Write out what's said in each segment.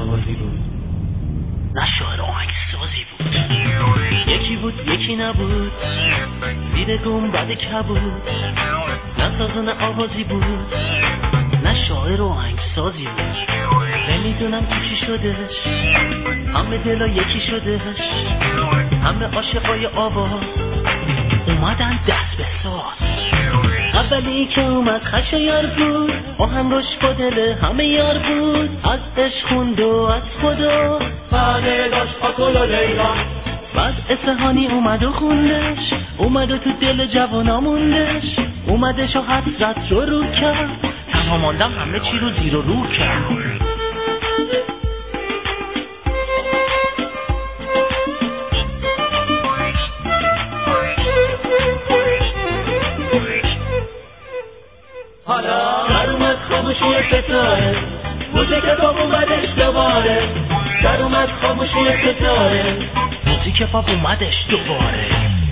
پروازی بود، نه شاعر آهنگسازی بود. یکی بود یکی نبود، زیر گنبد کبود، نه ساز نه آوازی بود، نه شاعر آهنگسازی بود. نمیدونم چی شدش، همه دلا یکی شدش، همه عاشقای آواز اومدن دست به ساز. اولی که اومد خشایار بود، آهنگش با دل همه یار بود، از عشق خوند و از خدا بعد داشت آکل و لیلا. بعد اصحانی اومد و خوندش، اومد و تو دل جوانا موندش، اومدش و حسرت رو کرد، تنها ماندم همه چی رو زیر و رو کرد. حالا در اومد خاموشی ستاره، موزیک پاپ اومدش دوباره. در اومد خاموشی ستاره، موزیک پاپ اومدش دوباره.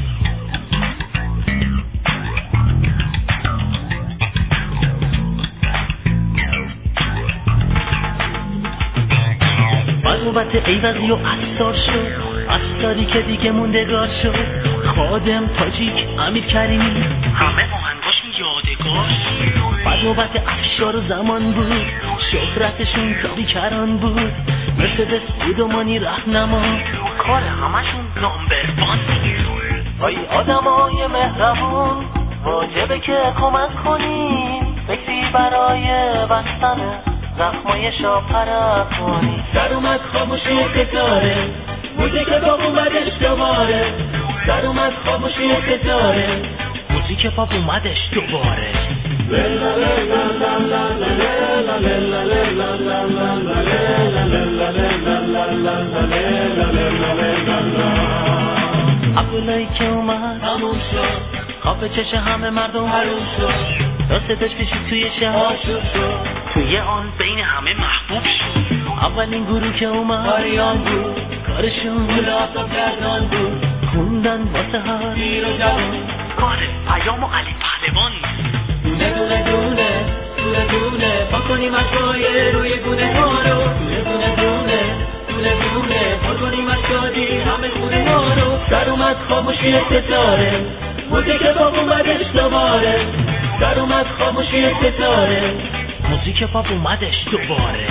بعد نوبت ایوزی و عطار شد، عطاری که دیگه موندگار شد. خادم، تاجیک، امیر کریمی، همه آهنگاشون یادگار شد. بعد نوبت افشار و زمان بود، شهرتشون تا بیکران بود. مرسدس بود و مانی رهنما، کار همشون نامبروان بود. ای آدمای مهربون، واجبه که کمک کنیم، فکری برای بستن زخمای شاپرک کنیم. در اومد خاموشی ستاره، موزیک پاپ اومدش دوباره. در اومد خاموشی ستاره، موزیک پاپ اومدش دوباره. عبداللهی که اومد همون شد، خواب چش همه مردم حروم شد. داستش کشید توی شهر آشوب شد، توی آن بین همه محبوب شد. اولین گروه که اومد آریان بود، کارشون گل آفتاب گردان بود. خوندن واسه هر پیر و جوان، کار پیام و علی پهلوان. دونه دونه دونه دونه دونه پاک کنیم اشکای روی گونه ها رو. دونه دونه دونه دونه پاک کنیم اشکادی همه خونه ها رو. در اومد خاموشی ستاره، موزیک پاپ اومدش دوباره. در اومد خاموشی ستاره، موزیک پاپ اومدش دوباره.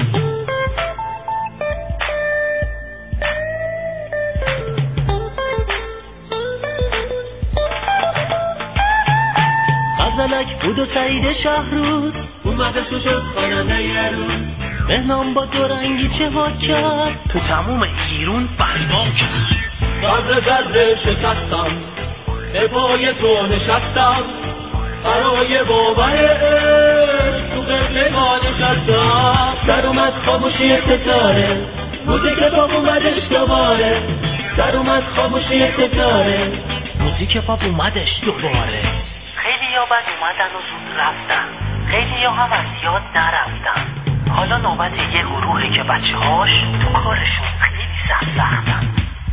غزلک بود و سعید شهروز، اومدش و شد خواننده یه روز. مهنام با دو رنگی چه ها کرد، تو تموم ایرون بربا کرد. ذره ذره شکستم، به پای تو نشستم، برای باور عشق تو قبلگاه نشستم. در اومد خاموشی ستاره، موزیک پاپ اومدش دوباره. در اومد خاموشی ستاره، موزیک پاپ اومدش دوباره. خیلی ها بد اومدن و زود رفتن، خیلی ها هم از یاد نرفتن. حالا نوبت یه گروهه که بچه هاش تو کارشون خیلی سختن.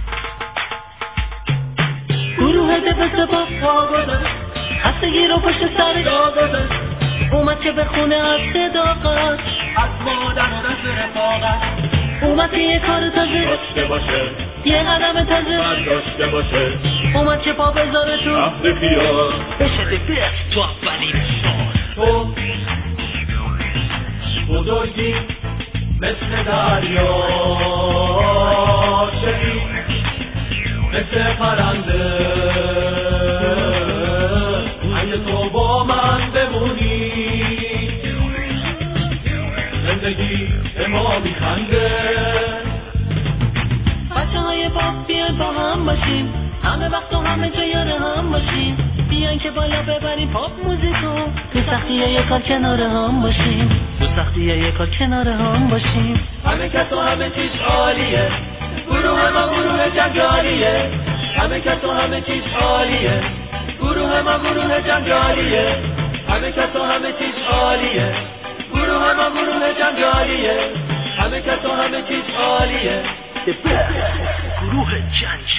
گروه دفت پاپ آگاده، خستگی رو پشت سر داغده. اومد که بخونه از صداقت، از مادر و دست رفاقت. اومد که یه کار تازه داشته باشه، یه قدم تازه برداشته باشه. اومد که پا بذاره تو اهل خیال، بشه دفت تو اولین سال. تو بزرگی مثل دریا شدی، مثل پرنده. اگه تو با من بمونی، زندگی به ما میخنده. بچه های پاپ بیان با هم باشیم، همه وقت و همه جا یار هم باشیم. بیان که بالا ببریم پاپ موزیکو، تو سختیه یه کار کنار هم باشیم. تو سختیه یه کار کنار هم باشیم. همه کس و همه چیز عالیه، گروه ما گروه جنگالیه. همه کس و همه چیز عالیه، گروه ما گروه جنگالیه. همه کس و همه چیز عالیه، گروه ما گروه جنگالیه. همه کس و همه چیز عالیه، گروه جنگالیه.